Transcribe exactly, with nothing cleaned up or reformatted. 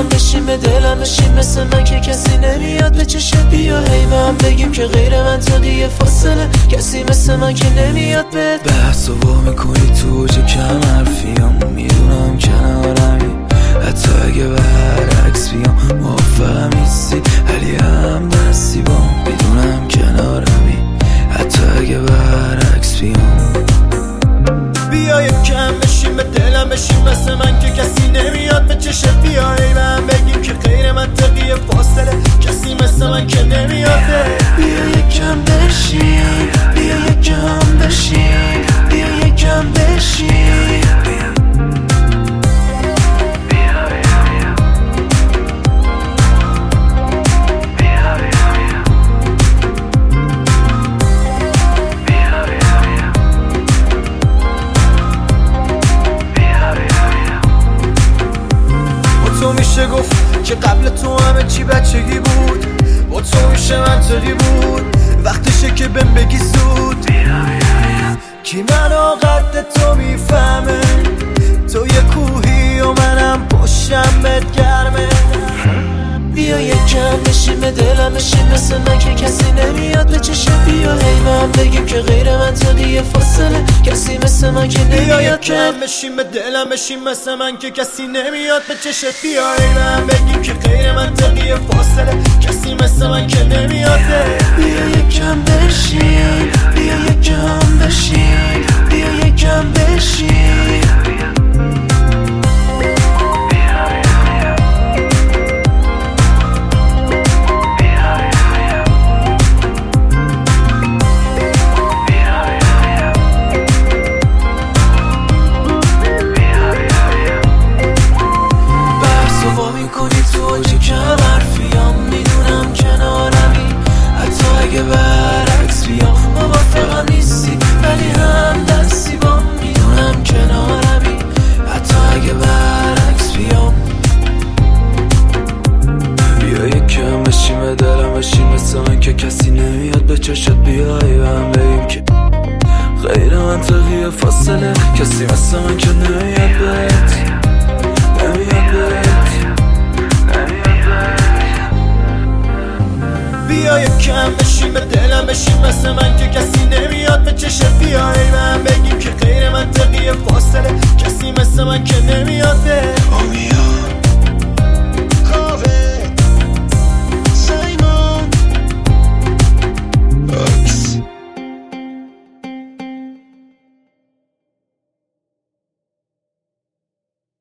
یکم بشین به دلم بشین مثل من که کسی نمیاد به چشت بیا هی به هم بگیم که غیر منطقیه فاصله کسی مثل من که نمیاد بهت بحث و وا میکنی تو اوج کم حرفیام میدونم کنارمی حتی اگه برعکس بیام موافقم نیستی ولی هم دستی بام میدونم کنارمی حتی اگه برعکس بیام بیا یکم بشین به دلم بشین مثل من که کسی نمیاد به چشت بیا ای به هم بگیم که غیر منطقیه فاصله کسی مثل من که نمیاد بیا یکم بشین بیا یکم بشین بیا یکم بشین تو میشه گفت که قبل تو همه چی بچگی بود با تو میشه منطقی بود وقتشه که بهم بگی زود کی منو قد تو میفهمه تو یه کوهی و منم پشتم بهت گرمه بیا یکم بشین به دلم بشین مثل من که کسی نمیاد به چشت بیا هی به هم بگیم که غیر منطقیه فاصله کسی مثل من که بیا نمیاد یکم بشین به دلم بشین مثل من که کسی نمیاد به چشت بیا هی به هم بگیم که غیر منطقیه فاصله کسی مثل من که نمیاد بیا یکم بشین بیا یکم بشین بیا یکم بشین میکنی تو اوج کم حرفیام میدونم کنارمی حتی اگه برعکس بیام موافقم نیستی ولی هم دستی بام میدونم کنارمی حتی اگه برعکس بیام بیا یکم بشین به دلم بشین مثل من که کسی نمیاد به چشت بیای و هم بگیم که غیر منطقیه فاصله کسی مثل من که نمیاد بهت نمیاد بهت بیا یکم بشین به دلم بشین مثل من که کسی نمیاد به چشت بیا ای به هم بگیم که غیر منطقیه فاصله کسی مثل من که نمیاد به